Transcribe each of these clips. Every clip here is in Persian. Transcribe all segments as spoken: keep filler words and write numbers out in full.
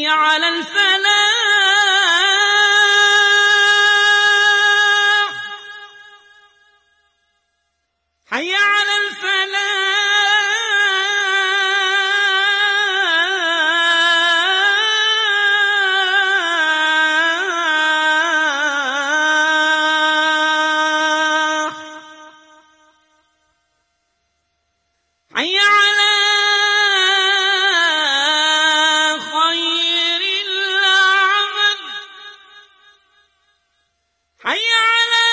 حي على الفلاح حي على الفلاح حي على خير العمل حي على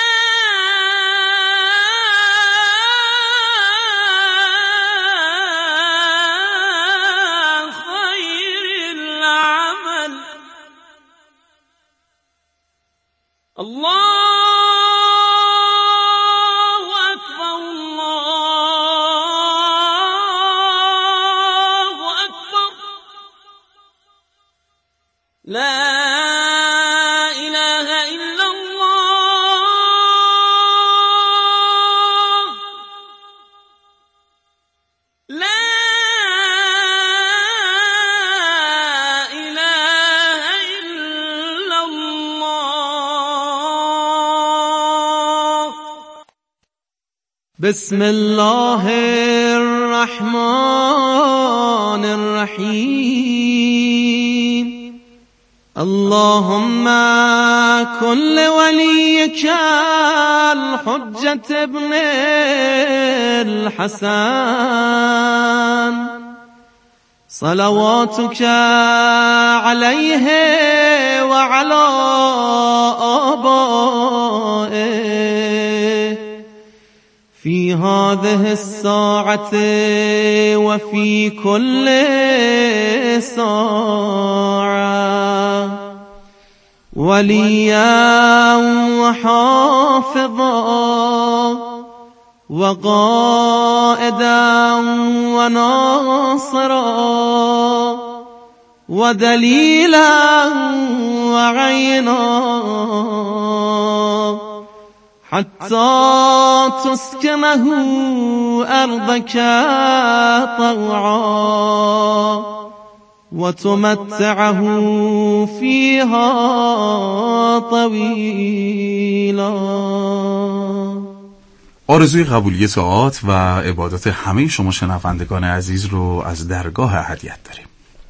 خير العمل الله لا إله إلا الله لا إله إلا الله. بسم الله الرحمن الرحيم. اللهم كن لوليك الحجة ابن الحسن صلواتك عليه وعلى آبائه في هذه الساعة وفي كل ساعة وليا وحافظا وقائدا وناصرا ودليلا وعينا حتى تسكنه أرضك طوعا وتمتعه فيها طويلا. آرزوی قبولی طاعات و عبادات همه شما شنوندگان عزیز رو از درگاه احدیت داریم.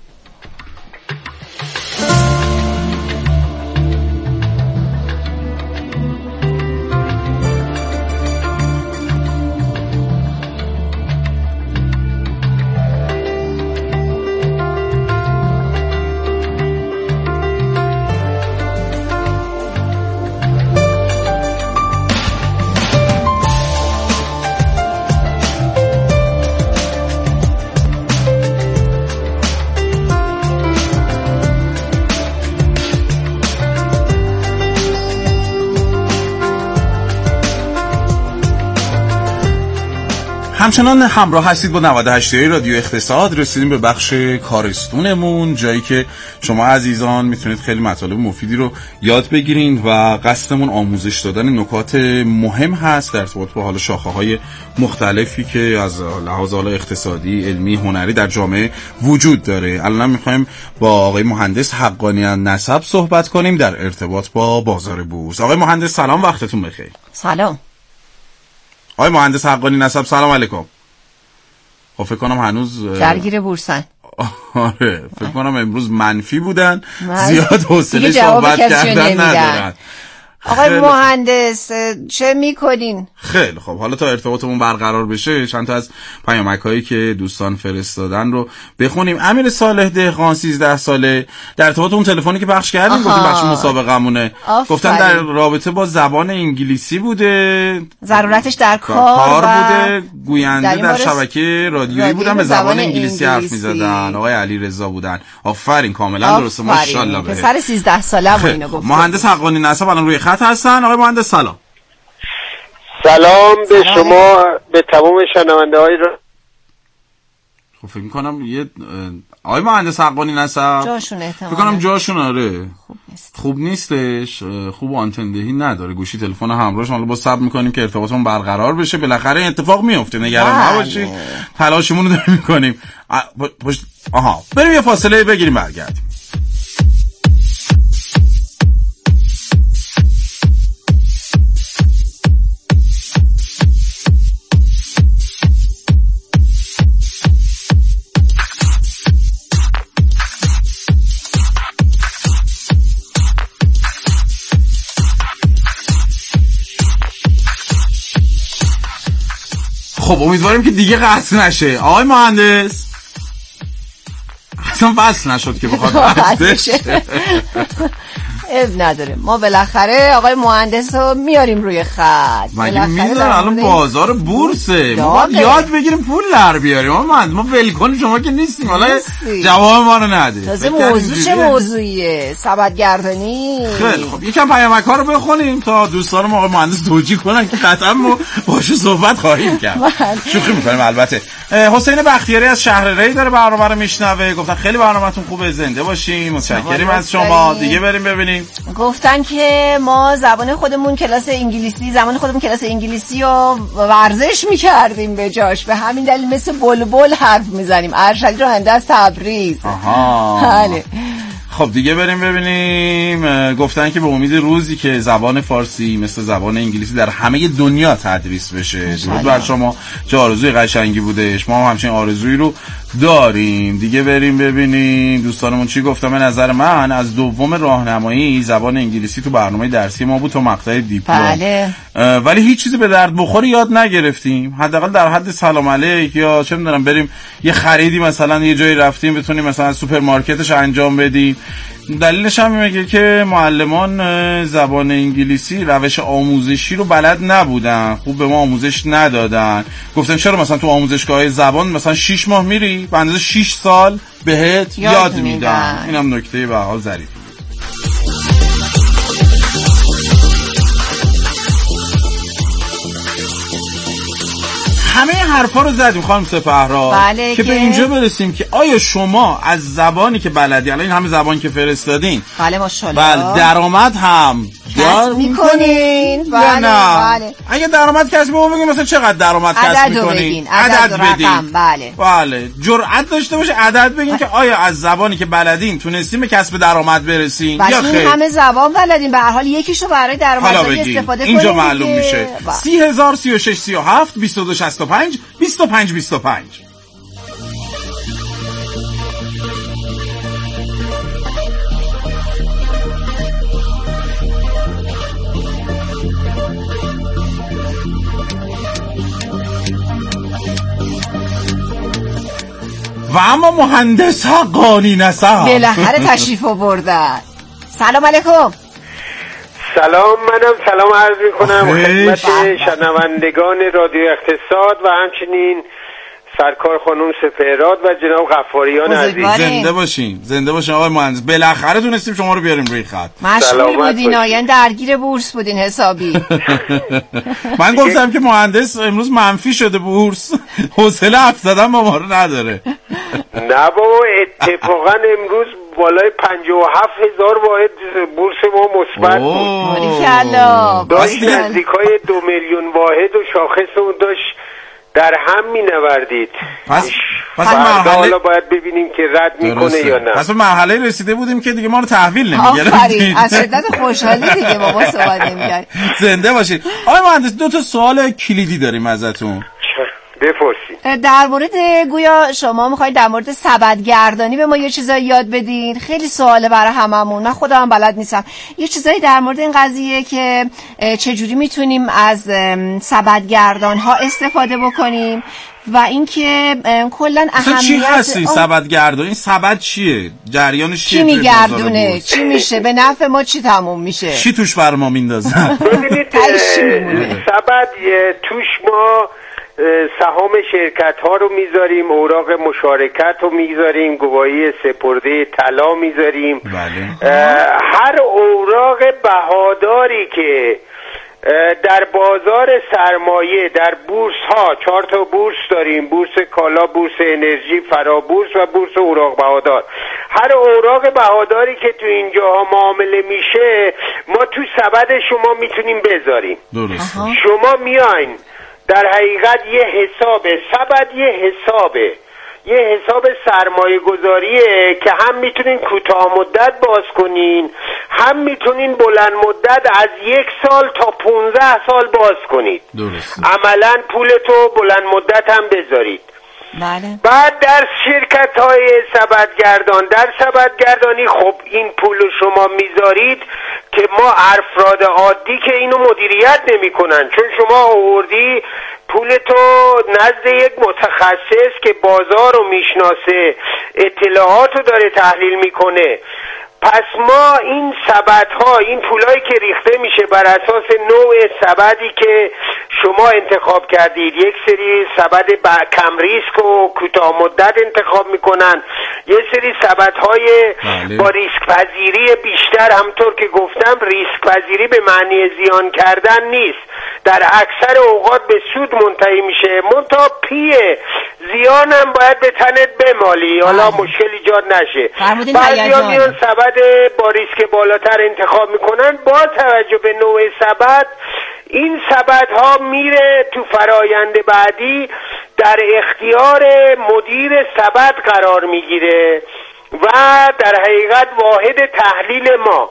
همچنان همراه هستید با نود و هشت رادیو اقتصاد. رسیدیم به بخش کارستونمون، جایی که شما عزیزان میتونید خیلی مطالب مفیدی رو یاد بگیرید و قصدمون آموزش دادن نکات مهم هست در ارتباط با حال شاخه‌های مختلفی که از لحاظ حال اقتصادی، علمی، هنری در جامعه وجود داره. الان میخوایم با آقای مهندس حقانی نسب صحبت کنیم در ارتباط با بازار بورس. آقای مهندس سلام، وقتتون بخیر. سلام. آقای مهندس حقانی نسب سلام علیکم. خب فکر کنم هنوز درگیر بورسن. آره فکر کنم امروز منفی بودن، زیاد حوصله صحبت کردن ندارن. آقای مهندس چه میکنین؟ خیلی خب، حالا تا ارتباطمون برقرار بشه چند تا از پیامک‌هایی که دوستان فرستادن رو بخونیم. امیر صالح دهقان سیزده ساله در ارتباط اون تلفنی که پخش کردیم گفتیم بخش مسابقه‌مونه، گفتن در رابطه با زبان انگلیسی بوده، ضرورتش در کار, کار بوده، گوینده در, در شبکه رادیویی بودن، به زبان انگلیسی حرف می‌زدن. آقای علی رضا بودن. آفرین، کاملا درسته، ماشاءالله. پسر سیزده ساله اینو گفت. مهندس حقانی نسب الان روی خط هستن. آقای مهندس سلام. سلام به شما، به تمام شنونده های را. خب فکر میکنم یه آقای مهندس حقانی نسب جاشون احتمالاً فکر کنم جاشون آره خوب نیست. خوب نیستش، خوب آنتندهی نداره، گوشی تلفن همراهش. حالا با صبر میکنیم که ارتباطمون برقرار بشه، بالاخره این اتفاق میفته، نگران نباشید، تلاشمون رو داریم میکنیم. آها بریم یه فاصله بگیریم برگردیم. خب امیدواریم که دیگه قطع نشه. آقای مهندس اصلا وصل نشد که بخواد قطع شه. اب نداره، ما بالاخره آقای مهندس رو میاریم روی خط. مگه میذارن الان بازار بورسه، ما باید یاد بگیریم پول در بیاریم. ما ما ولکن شما که نیستیم، حالا جواب ما رو نده. تازه موضوع چه موضوعیه؟ سبدگردانی. خیلی خب یکم پیامک ها رو بخونیم تا دوستان ما آقای مهندس توجیه کنن که قطعا ما باهاش صحبت خواهیم کرد. شوخی می‌کنیم البته. حسین بختیاری از شهر ری داره برنامه رو میشنوه، گفتن خیلی برنامه‌تون خوبه، زنده باشین، متشکریم از شما. دیگه بریم ببینیم. گفتن که ما زبان خودمون کلاس انگلیسی زبان خودمون کلاس انگلیسی رو ورزش میکردیم به جاش، به همین دلیل مثل بلبل حرف میزنیم. ارشدی راننده از تبریز. آها بله. خب دیگه بریم ببینیم. گفتن که به امید روزی که زبان فارسی مثل زبان انگلیسی در همه دنیا تدریس بشه. درود بر شما، چه آرزوی قشنگی بودش. ما هم همچین آرزویی رو داریم. دیگه بریم ببینیم دوستانمون چی گفتن. به نظر من از دوم راهنمایی زبان انگلیسی تو برنامه درسی ما بود تا مقطع دیپلم. بله. ولی هیچ چیزی به درد بخوری یاد نگرفتیم. حداقل در حد سلام علیک یا چه می‌دونم بریم یه خریدی مثلا یه جایی رفتیم بتونیم مثلا از سوپرمارکتش انجام بدیم. دلیلش هم میگه که معلمان زبان انگلیسی روش آموزشی رو بلد نبودن، خوب به ما آموزش ندادن. گفتن چرا مثلا تو آموزشگاه زبان مثلا شش ماه میری به اندازه شش سال بهت یاد, یاد میدن. اینم نکته به حال ظریف. همه حرفا رو زدیم خانم سپهرا. بله که به اینجا برسیم که آیا شما از زبانی که بلدی، الان این همه زبان که فرستادین، بله ماشاءالله، بله درآمد هم کسب میکنین؟ بله نه؟ بله. اگه درآمد کسب بگین مثلا چقدر درآمد کسب میکنین؟ عدد بدین. بله بله جرأت داشته باشه عدد بگین که آیا از زبانی که بلدین تونستین به کسب درآمد برسین یا خیر. همه زبان بلدین، به هر حال یکیشو برای درآمد استفاده کنین. اینجا معلوم میشه. سی هزار سی و شش سی و هفت بیست و دو شصت و پنج بیست و پنج بیست و پنج. و اما مهندس حقانی نصب بالاخره تشریف آوردن. سلام علیکم. سلام، منم سلام عرض میکنم خدمت شنوندگان رادیو اقتصاد و همچنین سرکار خانم سپهراد و جناب غفاریان عزیز. زنده باشین، زنده باشین آقای مهندس. بالاخره تونستیم شما رو بیاریم روی خط. مشغول بودین، آین درگیر بورس بودین حسابی. من گفتم که مهندس امروز منفی شده بورس، حوصله حرف زدن با ما رو نداره. نه بابا، اتفاقا امروز بالای پنجاه و هفت هزار واحد بورس ما مثبت بود. باریکلا. داشت نزدیکای دو میلیون واحد و شاخص اون داشت در هم می نوردید. پس پس مرحله حالا باید ببینیم که رد میکنه یا نه. پس مرحله رسیده بودیم که دیگه ما رو تحویل نمیگرفتید. آفرین، از شدت خوشحالی دیگه با ما صحبت نمی‌کرد. زنده باشید. آقای مهندس دو تا سوال کلیدی داریم ازتون. بپرسید. در مورد گویا شما میخواید در مورد سبدگردانی به ما یه چیزایی یاد بدین. خیلی سواله برای هممون، من خودم بلد نیستم. یه چیزایی در مورد این قضیه که چجوری میتونیم از سبدگردان ها استفاده بکنیم و اینکه کلا اهمیت چی هست این سبدگردان؟ این سبد چیه؟ جریانش چیه؟ چی میگردونه؟ چی میشه؟ به نفع ما چی تموم میشه؟ چی توش بر ما میندازن؟ ببینید سبد توش ما سهام شرکت ها رو میذاریم، اوراق مشارکت رو میذاریم، گواهی سپرده طلا میذاریم. بله. هر اوراق بهاداری که در بازار سرمایه در بورس ها، چهار تا بورس داریم، بورس کالا، بورس انرژی، فرابورس و بورس اوراق بهادار. هر اوراق بهاداری که تو اینجا معامله میشه ما تو سبد شما میتونیم بذاریم. درست. شما میاین در حقیقت یه حساب سبد، یه حسابه یه حساب سرمایه گذاریه که هم میتونین کوتاه مدت باز کنین، هم میتونین بلند مدت از یک سال تا پونزده سال باز کنید. درست. عملا پولتو بلند مدت هم بذارید. بله. بعد در شرکت های سبدگردان، در سبدگردانی خب این پول شما میذارید که ما افراد عادی که اینو مدیریت نمی کنن، چون شما آوردی پول تو نزد یک متخصص که بازار رو میشناسه، اطلاعات رو داره تحلیل میکنه. پس ما این سبدها، این پولایی که ریخته میشه بر اساس نوع سبدی که شما انتخاب کردید، یک سری سبد کم ریسک و کوتاه مدت انتخاب میکنن، یه سری سبدهای با ریسک پذیری بیشتر، همطور که گفتم ریسک پذیری به معنی زیان کردن نیست، در اکثر اوقات به سود منتهی میشه، منتها پیه زیان هم باید به تنت بمالی، حالا مشکل ایجاد نشه. بعضیا میان سبد با ریسک بالاتر انتخاب میکنن، با توجه به نوع سبد این سبدها میره تو فرایند بعدی در اختیار مدیر سبد قرار میگیره و در حقیقت واحد تحلیل ما.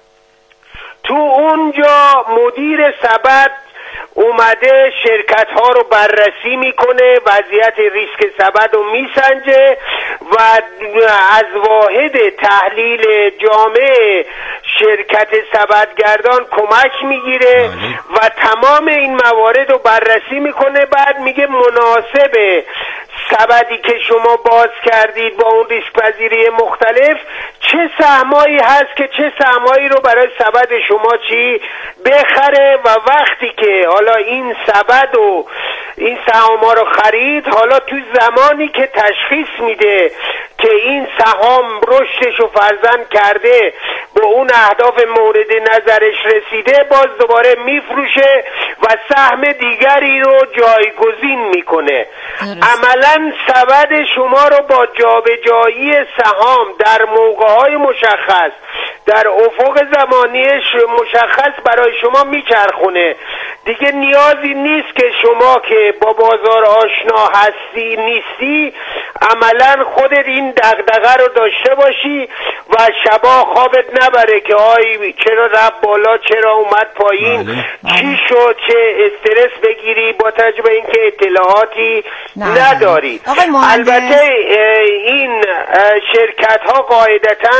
تو اونجا مدیر سبد اومده شرکت ها رو بررسی میکنه، وضعیت ریسک سبد رو میسنجه و از واحد تحلیل جامع شرکت سبدگردان کمک میگیره و تمام این موارد رو بررسی میکنه. بعد میگه مناسبه سبدی که شما باز کردید با اون ریسک پذیری مختلف چه سهمایی هست که چه سهمایی رو برای سبد شما چی بخره، و وقتی که حالا این سبد و این سهام ها رو خرید، حالا تو زمانی که تشخیص میده که این سهام رشدش رو فرزند کرده، به اون اهداف مورد نظرش رسیده، باز دوباره میفروشه و سهم دیگری رو جایگزین میکنه. عملا سبد شما رو با جابجایی سهام در موقع‌های مشخص، در افق زمانیش مشخص برای شما میچرخونه. دیگه نیازی نیست که شما که با بازار آشنا هستی نیستی عملا خودت این دغدغه رو داشته باشی و شبا خوابت نبره که آی چرا رفت بالا، چرا اومد پایین، چی شد، چه استرس بگیری با توجه به اینکه اطلاعاتی نه. نداری. البته این شرکت ها قاعدتاً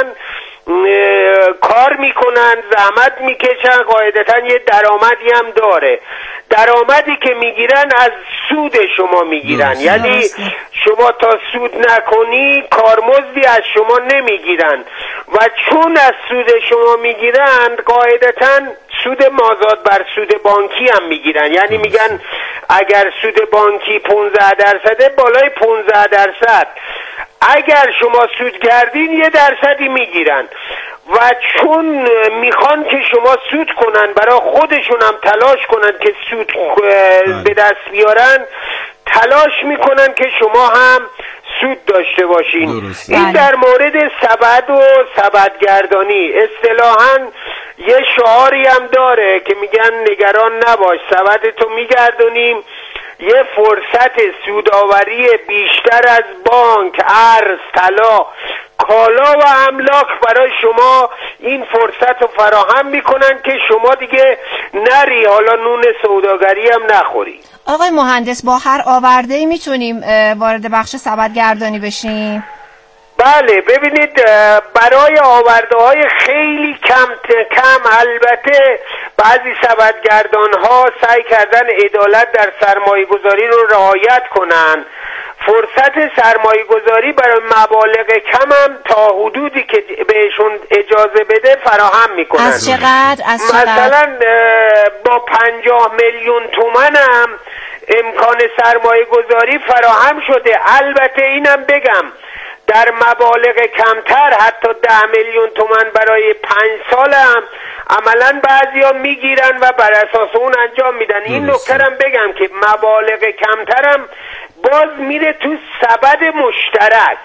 کار میکنن، زحمت میکشن، قاعدتا یه درآمدی هم داره. درآمدی که میگیرن از سود شما میگیرن، یعنی شما تا سود نکنی کارمزدی از شما نمیگیرن و چون از سود شما میگیرن قاعدتا سود مازاد بر سود بانکی هم میگیرن، یعنی میگن اگر سود بانکی پانزده درصده، بالای پانزده درصد اگر شما سود کردین یه درصدی میگیرن و چون میخوان که شما سود کنن، برای خودشون هم تلاش کنن که سود به دست بیارن، تلاش میکنن که شما هم سود داشته باشین. درست. این در مورد سبد و سبدگردانی. اصطلاحاً یه شعاری هم داره که میگن نگران نباش، سبدتو میگردونیم، یه فرصت سودآوری بیشتر از بانک، ارز، طلا، کالا و املاک برای شما این فرصت رو فراهم میکنن که شما دیگه نری حالا نون سوداگری هم نخوری. آقای مهندس، با هر آورده‌ای میتونیم وارد بخش سبدگردانی بشیم؟ بله، ببینید برای آورده های خیلی کم کم البته بعضی سبدگردان ها سعی کردن عدالت در سرمایه گذاری رو رعایت کنن. فرصت سرمایه گذاری برای مبالغ کم هم تا حدودی که بهشون اجازه بده فراهم میکنن. از چقدر؟ از چقدر؟ مثلا با پنجاه میلیون تومن هم امکان سرمایه گذاری فراهم شده. البته اینم بگم در مبالغ کمتر حتی ده میلیون تومان برای پنج سال هم عملا بعضی ها میگیرن و بر اساس اون انجام میدن. این نکترم بگم که مبالغ کمتر هم باز میره تو سبد مشترک.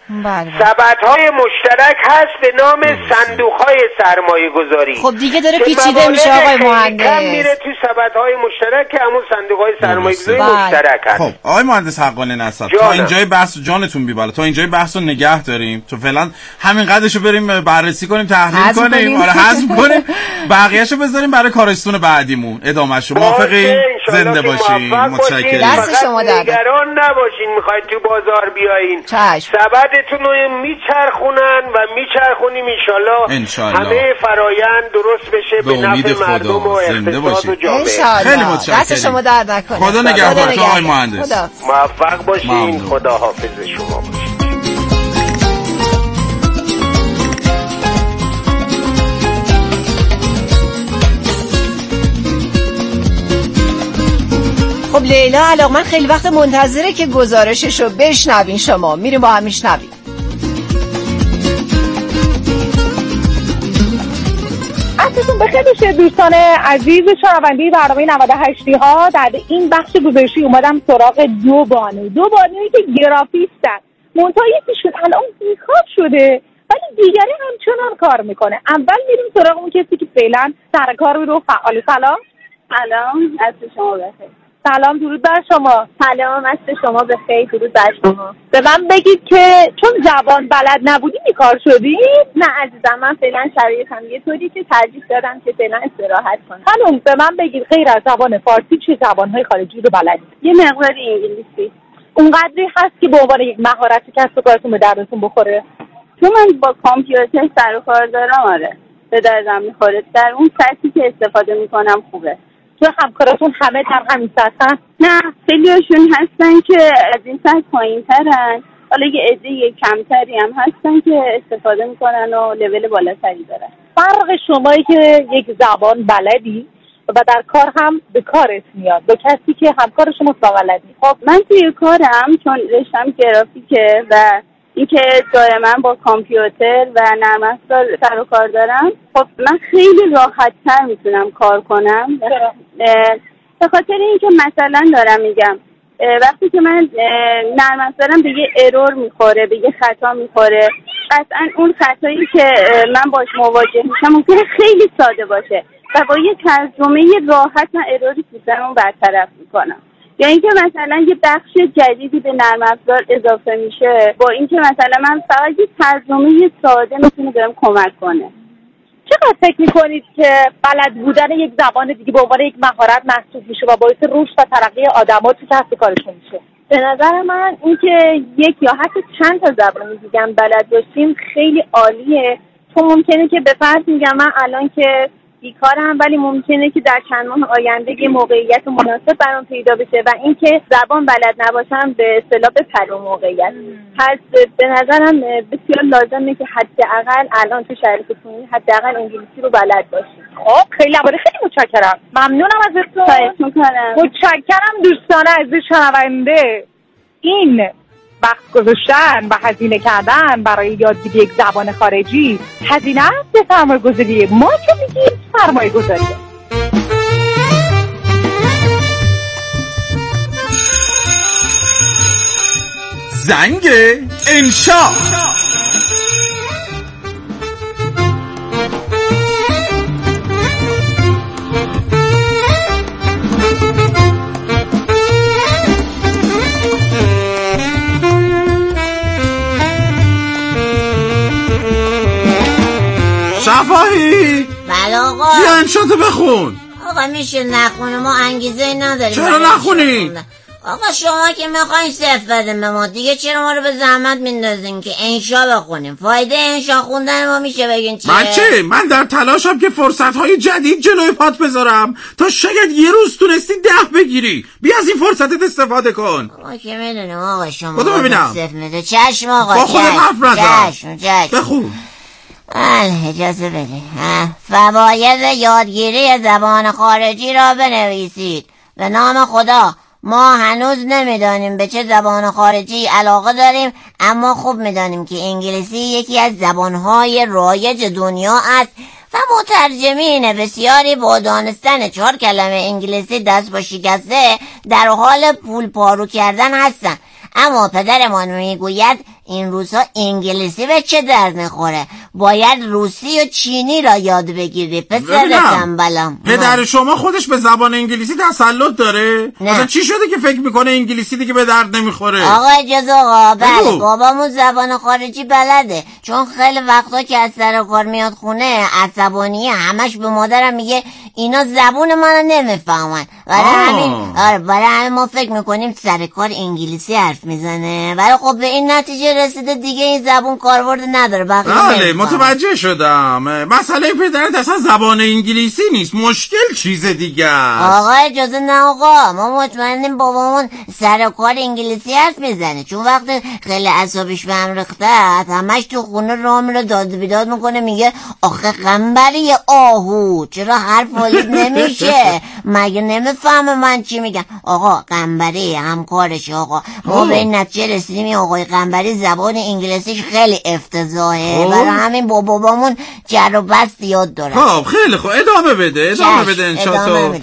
بله. سبدهای مشترک هست به نام صندوقهای سرمایه گذاری. خب دیگه داره که پیچیده میشه مبالغ آقای خیلی مهندس. کم میره تو سبدهای مشترک که همون صندوقهای سرمایه گذاری بله. مشترک هست. خب آقای مهندس حقانی نسب، تا جانم. اینجای بحث جانتون بی بالا، تا اینجای بحث رو نگه داریم، تو فعلا همین قدرشو بریم بررسی کنیم، تحلیل حذف کنیم، کنیم. آره حذف کنیم، بقیه‌شو بذاریم برای کارستون بعدیمون ادامه‌شو. موافقین؟ باشه، انشالله زنده که باشین. موفق باشین. متشکرم. دست فقط شما درد. نگران نباشین میخواید تو بازار بیاین. چشم. سبدتون رو میچرخونن و میچرخونیم انشالله انشالله. همه فرایند درست بشه به به امید نفع خدا. مردم و زنده اقتصاد باشید. و جامعه. انشالله. خیلی متشکرم. دست شما درد نکنه. خدا نگهدارتون آقای مهندس. خدا. موفق باشین. ممنون. خدا حافظ شما باشین. خب لیلا علاقمند خیلی وقت منتظره که گزارششو بشنوین. شما میریم با هم میشنویم. عصرتون بخیر باشه دوستان عزیز شنونده برنامه نود و هشت ها. در این بخش گزارشی اومدم سراغ دو بانو دو بانویی که گرافیستن، منتها یکیشون الان بیکار شده ولی دیگری همچنان کار میکنه. اول میریم سراغ اون کسی که فعلا سر کار رو فعال. سلام. سلام، عصر شما بخیر. سلام، درود بر شما. سلام، عصر شما بخیر، درود بر شما. به من بگید که چون زبان بلد نبودی بیکار شدی؟ نه عزیزم، من فعلا شرایطم یه طوری که ترجیح دادم که فعلا استراحت کنم. خانم به من بگید غیر از زبان فارسی چه زبانهای خارجی رو بلدید؟ یه مقداری انگلیسی. اونقدری هست که به عنوان یک مهارت کسب و کارتون به دردتون بخوره؟ چون من با کامپیوتر سر و کار دارم، آره به دردم میخوره. در اون سطحی که استفاده میکنم خوبه. چون همکاراتون همه در همین سطح؟ نه، خیلیشون هستن که از این سطح پایین ترن، حالا یه عده کمتری هم هستن که استفاده میکنن و لول بالاتری دارن. فرق شمایی که یک زبان بلدی و در کار هم به کارت میاد با کسی که همکار شما بلدی. خب من توی کارم چون رشتم گرافیکه و اینکه دائما با کامپیوتر و نرم افزار سر و کار دارم، خب من خیلی راحت تر میتونم کار کنم. به خاطر اینکه مثلا دارم میگم وقتی که من نرم افزارم به یه ارور میخوره، به یه خطا میخوره، قطعا اون خطایی که من باش مواجه میشم ممکنه خیلی ساده باشه و با یه ترجمه راحت من اروری سیستمو برطرف میکنم. یا اینکه مثلا یه بخش جدیدی به نرم افزار اضافه میشه، با اینکه مثلا من فقط یه ترجمه ساده میتونه بهم کمک کنه. چقدر فکر میکنید که بلد بودن یک زبان دیگه به عنوان یک مهارت محسوب میشه و باعث رشد و ترقی آدم‌ها تو کسب کارشون میشه؟ به نظر من اینکه یک یا حتی چند تا زبان دیگه هم بلد باشیم خیلی عالیه. تو ممکنه که به فرض میگم من الان که بیکارم ولی ممکنه که در چند ماه آینده یه موقعیت مناسب برام پیدا بشه و اینکه زبان بلد نباشم به اصطلاح به پر موقعیت. پس به نظرم بسیار لازمه که حداقل الان تو شرایطتون حداقل انگلیسی رو بلد باشید. خب خیلی عالی، خیلی متشکرم. ممنونم ازتون. خواهش می‌کنم. متشکرم دوستان عزیز شنونده. این وقت گذاشتن و هزینه کردن برای یادگیری یک زبان خارجی هزینه است به سرمایه گذاری. ما که میگیم سرمایه گذاری. زنگ انشا. شفاهی بله آقا. بیا انشاتو بخون. آقا میشه نخونه، ما انگیزه نداریم. چرا نخونی؟ آقا شما که میخواین صرف بدیم به ما دیگه، چرا ما رو به زحمت میندازین که انشا بخونیم؟ فایده انشا خوندن ما میشه بگین چیه؟ من چه؟ من در تلاشم که فرصتهای جدید جلوی پات بذارم تا شاید یه روز تونستی ده بگیری. بیا از این فرصتت استفاده کن. ما که میدونیم آقا شما خدا ببینم. صرف میده. چشم آقا. با خودت حرف ندارم. چشم چشم. بخون. بله اجازه بدید. فواید یادگیری زبان خارجی را بنویسید. به نام خدا ما هنوز نمیدانیم به چه زبان خارجی علاقه داریم، اما خوب میدانیم که انگلیسی یکی از زبانهای رایج دنیا است و مترجمین بسیاری با دانستن چهار کلمه انگلیسی دست با شکسته در حال پول پارو کردن هستند. اما پدرمان میگوید این روزها انگلیسی به چه درد میخوره؟ باید روسی و چینی را یاد بگیری پسر تنبلم. پدر شما خودش به زبان انگلیسی تسلط داره؟ مثلا چی شده که فکر میکنه انگلیسی دیگه به درد نمیخوره؟ آقا اجازه آقا، بله بابامون زبان خارجی بلده، چون خیلی وقتا که از سر کار میاد خونه عصبانیه، همش به مادرم میگه اینا زبون منو نمیفهمن. برای همین آره برای همین ما فکر میکنیم سر کار انگلیسی حرف میزنه، ولی خب به این نتیجه رسیده دیگه این زبون کاربرد نداره. بله متوجه شدم. مسئله پدرت اصلا زبان انگلیسی نیست، مشکل چیز دیگه است. آقا اجازه نه آقا، ما مطمئنیم بابامون سر کار انگلیسی حرف میزنه، چون وقتی خیلی اعصابش به هم ریخته همش تو خونه راه میره داد بیداد میکنه، میگه آخه قنبری آهو چرا حرف ولید نمیشه، مگه نمیفهمه من چی میگم؟ آقا قنبری همکارشه آقا. ما به این نتیجه رسیدیم این آقای قنبری زبان انگلیسیش خیلی افتضاحه، برای همین با بابامون جر و بست یاد داره. خب خیلی خوب ادامه بده ادامه بده انشاءالله.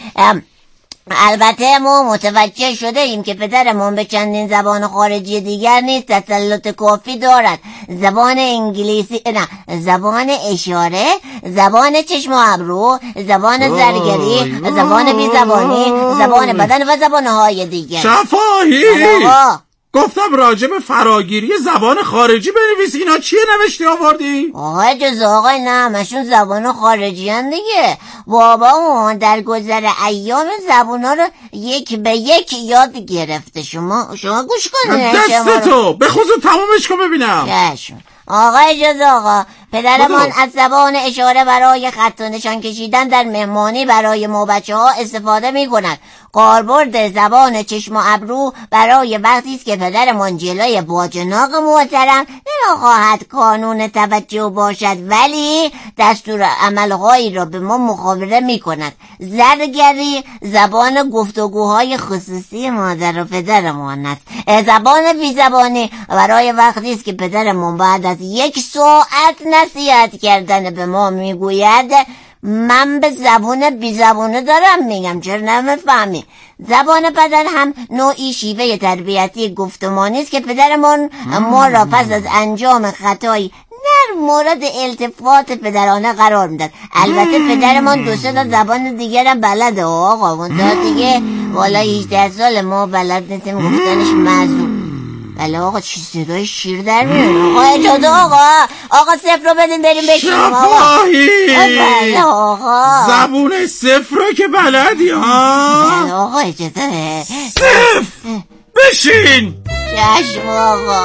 البته ما متوجه شده ایم که پدرمون به چندین زبان خارجی دیگر نیز تسلط کافی دارد. زبان انگلیسی، نه زبان اشاره، زبان چشم و ابرو، زبان زرگری، زبان بی زبانی، زبان بدن و زبانهای دیگر. شفاهی گفتم راجب فراگیری زبان خارجی بنویس، اینا چیه نوشتی آوردی؟ آقا اجازه آقا نه همشون زبان خارجی هن دیگه. بابامون در گذر ایام زبان ها رو یک به یک یاد گرفته. شما شما گوش کنید دستتو به خصوص تمامش کن ببینم. چشم آقا اجازه آقا، پدرمان از زبان اشاره برای خط و نشان کشیدن در مهمانی برای ما بچه ها استفاده می کند. کاربرد زبان چشم و ابرو برای وقتی است که پدرمان جلوی باجناق محترم نمیخواهد کانون توجه باشد ولی دستور عملهایی را به ما مخابره می کند. زرگری زبان گفتگوهای خصوصی مادر و پدرمان است. زبان بی زبانی برای وقتی است که پدرمان بعد از یک ساعت نصیحت کردن به ما میگوید من به زبون بی زبونه دارم میگم چرا نمیفهمی. زبان بدن هم نوعی شیوه تربیتی گفتمانی است که پدرمان ما را پس از انجام خطایی در مورد التفات پدرانه قرار میداد. البته پدرمان دو سه تا زبان دیگر هم بلده آقا، منتها دیگه والا هجده سال ما بلد نیستیم گفتنش معذور. بله آقا چی صدای شیر در میاد؟ آقا اجازه آقا آقا صفر رو بدین بریم بشیم آقا. شفاهی بله آقا زبون صفر رو که بلدی ها؟ بله آقا اجازه صفر بشین. چشم آقا.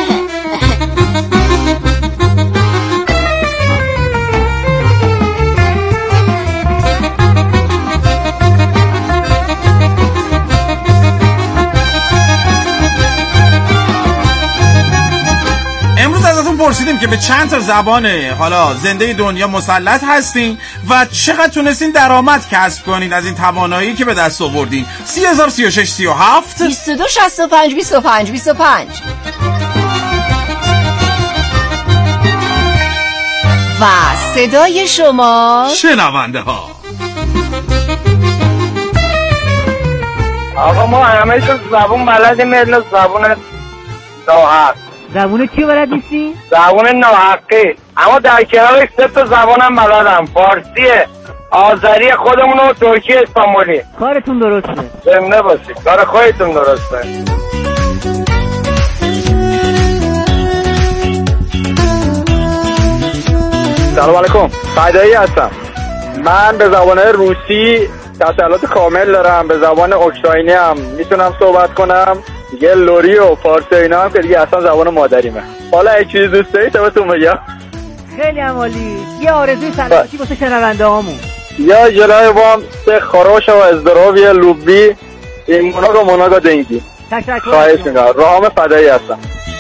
پرسیدیم که به چند تا زبان حالا زنده دنیا مسلط هستین و چقدر تونستین درآمد کسب کنین از این توانایی که به دست آوردین. سی هزار سی و شش سی و هفت بیست و دو شصت و پنج بیست و پنج بیست و پنج. و صدای شما شنونده ها. آقا ما همه شو زبون بلدیم مثل زبون ناحق. زبون چی بلد نیستی؟ زبون ناحقی، اما در کنارش سه تا زبانم بلدم، فارسیه، آذری خودمون و ترکی اسپانبولی. کارتون درسته. زنده باشید، کار خودتون درسته. سلام علیکم، فدایی هستم. من به زبان روسی تسلط کامل دارم، به زبان اوکراینی هم میتونم صحبت کنم، دیگه لوری و فارسی اینا هم که دیگه اصلا زبان مادریمه. حالا اگه چیزی دوست دارید تا بهتون بگم. خیلی عالی. یه آرزوی سلامتی واسه شنونده هامون. یا جلوی وام سه خراش و ازدراوی لوبی این مناگا مناگا دنگی. تشکر. خواهش میکنم. رام فدایی هستم.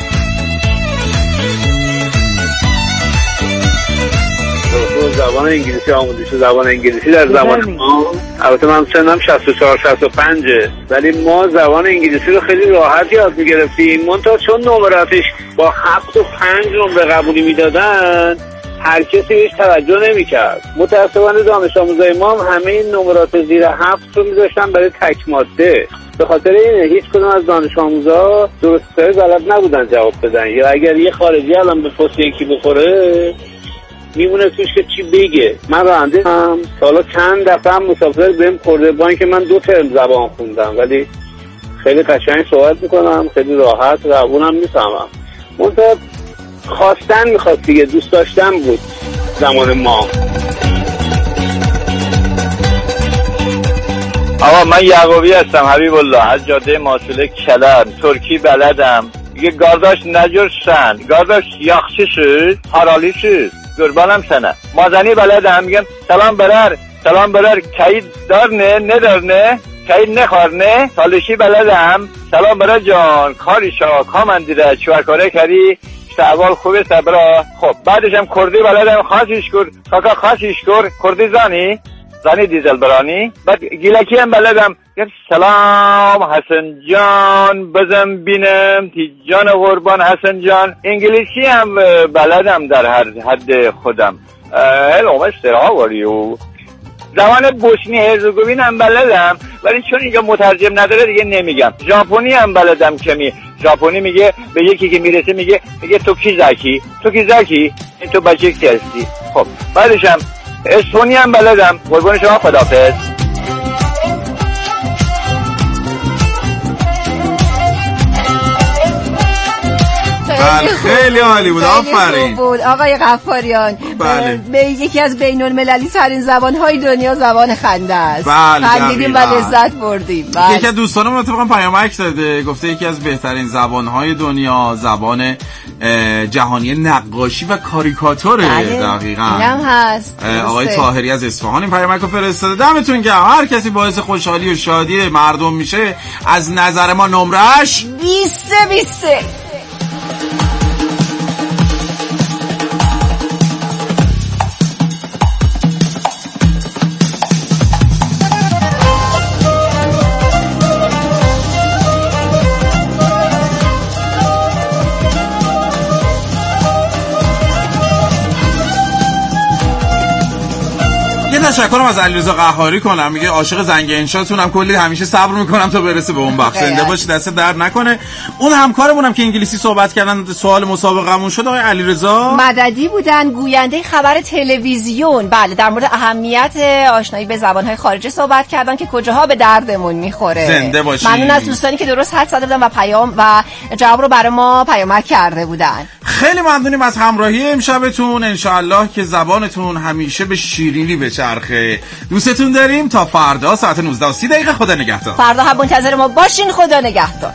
زبان انگلیسی آموزش زبان انگلیسی در زبان ما، البته من سنم شصت و چهار شصت و پنج ولی ما زبان انگلیسی رو خیلی راحت یاد میگرفتیم، منتها چون نمراتش با هفت و پنج نمره قبولی میدادن هر کسی بهش توجه نمیکرد. متاسفانه دانش آموزای ما هم همه این نمرات زیر هفت رو میذاشتن برای تک ماده. به خاطر اینه هیچ کدوم از دانش آموزا درست حسابی بلد نبودن جواب بدن، یا اگر یه خارجی الان به پست یکی بخوره میمونه توش که چی بگه. من راننده هم سالا چند دفعه هم مسافر بهم خورده با اینکه من دو ترم زبان خوندم، ولی خیلی قشنگ صحبت میکنم، خیلی راحت روونم میفهمم. منتها خواستن میخواست دیگه، دوست داشتن بود زمان ما. آقا من یعقوبی هستم حبیب الله از جاده ماسوله کلم. ترکی بلدم. یه گارداش نجرشن گارداش یاخششش حرالیشش قربانم سنه. مازنی بلدم. میگم سلام برر سلام برر کهید دارنه ندارنه کهید نخارنه. سالشی بلدم. سلام برر جان کاریشا کامندیره چوکاره کردی اول خوبه سبرا. خب بعدش هم کردی بلدم. خاصیش کر کاکا خاصیش کر کردی زانی زنی دیزل برانی. بعد گیلکی هم بلدم. سلام حسن جان بزن بینم تی جان قربان حسن جان. انگلیسی هم بلدم در هر حد خودم. هلو مستر هاو آر یو. زبان بوسنی هرزگوین هم بلدم ولی چون اینجا مترجم نداره دیگه نمیگم. ژاپنی هم بلدم کمی. ژاپنی میگه به یکی که میرسه میگه میگه تو کی زکی تو کی زکی این تو بچه کی هستی. خب بعدش هم اسپانی هم بلدم. قربان شما خداحافظ. بله خیلی عالی بود. آفرین بود آقای غفاریان. بله. به یکی از بین المللی ترین زبان‌های دنیا زبان خنده است. بله خندیدیم و لذت بردیم. بله. یکی از دوستانم اتفاقا پیامک داده گفته یکی از بهترین زبان‌های دنیا زبان جهانی نقاشی و کاریکاتوره. بله. دقیقاً اینم هست. آقای طاهری از اصفهان این پیامک رو فرستاده. دمتون گرم. هر کسی باعث خوشحالی و شادی مردم میشه از نظر ما نمرش بیست بیست. تشکرم از علیرضا قهاری کنم. میگه عاشق زنگ انشاتونم کلی همیشه صبر میکنم تا برسه به اون بخش. زنده باش دست درد نکنه. اون همکارمونم که انگلیسی صحبت کردن سوال مسابقمون شد آقای علیرضا مددی بودن گوینده خبر تلویزیون. بله در مورد اهمیت آشنایی به زبان‌های خارجی صحبت کردن که کجاها به دردمون میخوره. زنده باشی. ممنون از دوستانی که درست حد زده بودن و پیام و جواب رو برای ما پیامک کرده بودن. خیلی ممنونیم از همراهی امشبتون. انشالله که زبانتون همیشه به شیرینی بچرخه. دوستتون داریم. تا فردا ساعت نوزده و سی دقیقه. خدا نگهدار. فردا هم منتظر ما باشین. خدا نگهدار.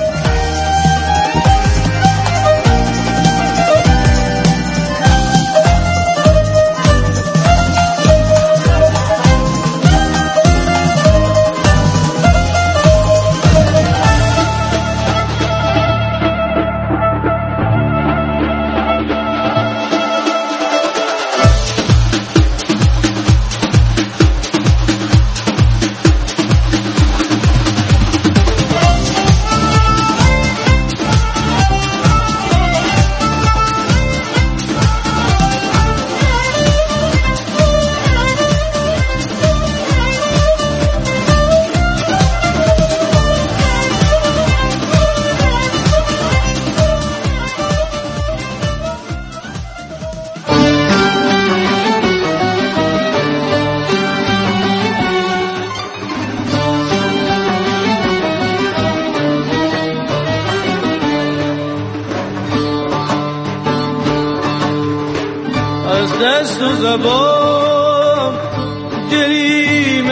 دست و زبان دلی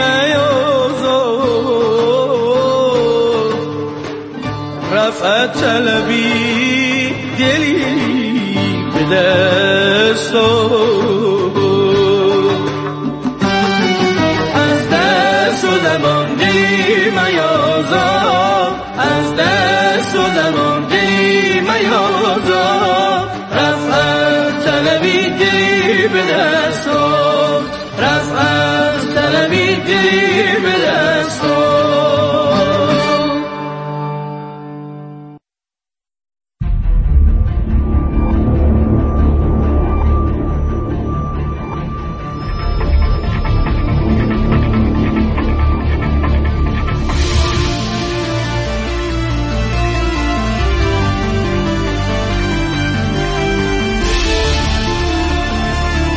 میازار رفعت طلبی دلی به دست از دست و زبان دلی میازار از دست و زبان دلی میازار رفعت طلبی دلی به دست رفعت طلبی دلی به دست